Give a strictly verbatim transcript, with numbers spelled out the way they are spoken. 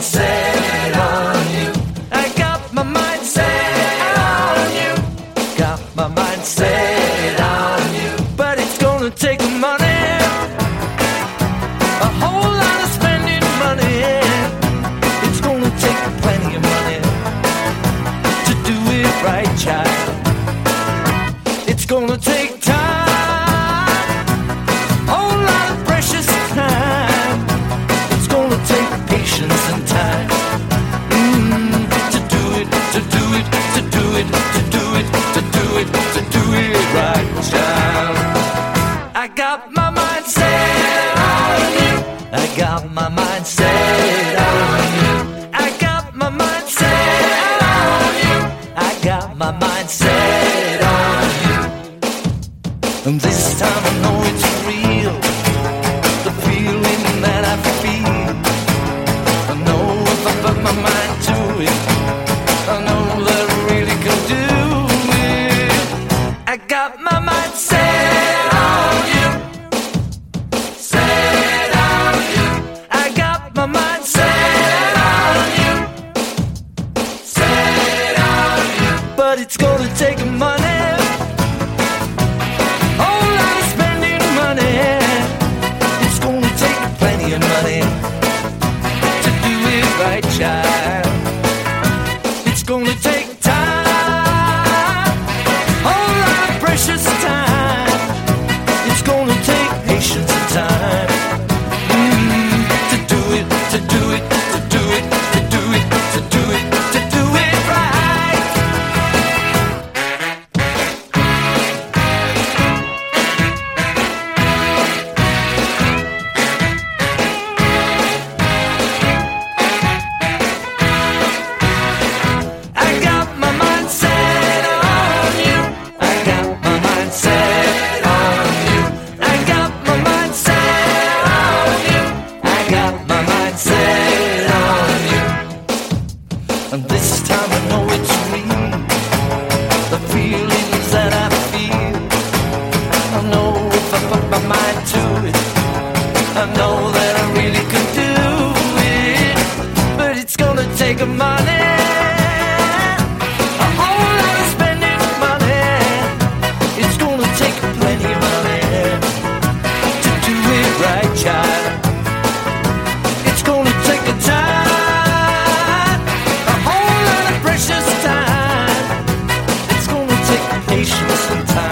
set on you. I got my mind set on you. Got my mind set on you. But it's gonna take money, a whole lot of spending money. It's gonna take plenty of money to do it right, child. It's gonna take time, whole lot of precious time. It's gonna take patience and time mm, to do it, to do it, to do it, to do it, to do it, to do it right, child. I got my mind set on you. I got my mind set on you. I got my mind set on you. I got my mind set on you. And this time I know it's real, the feeling that I feel. I know if I put my mind to it, I know that I really can do it. I got my mind set on you, set on you. I got my mind set on you, set on you. But it's gonna take money, whole lot of spending money. It's gonna take plenty of money to do it right, child. It's gonna take time, whole lot of precious time. It's gonna take patience and time mm, to do it, to do it, to do it, to do it, to do it, to do it right. I got my mind set on you. I got my mind set on you. I got my mind set on you. I got my mind set on you. And this time I know it's real, the feelings that I feel. I know if I put my mind to it, I know that I really can do it. But it's gonna take a money, a whole lot of spending money. It's gonna take plenty of money to do it right, child. It's gonna take a time, a whole lot of precious time. It's gonna take patience and time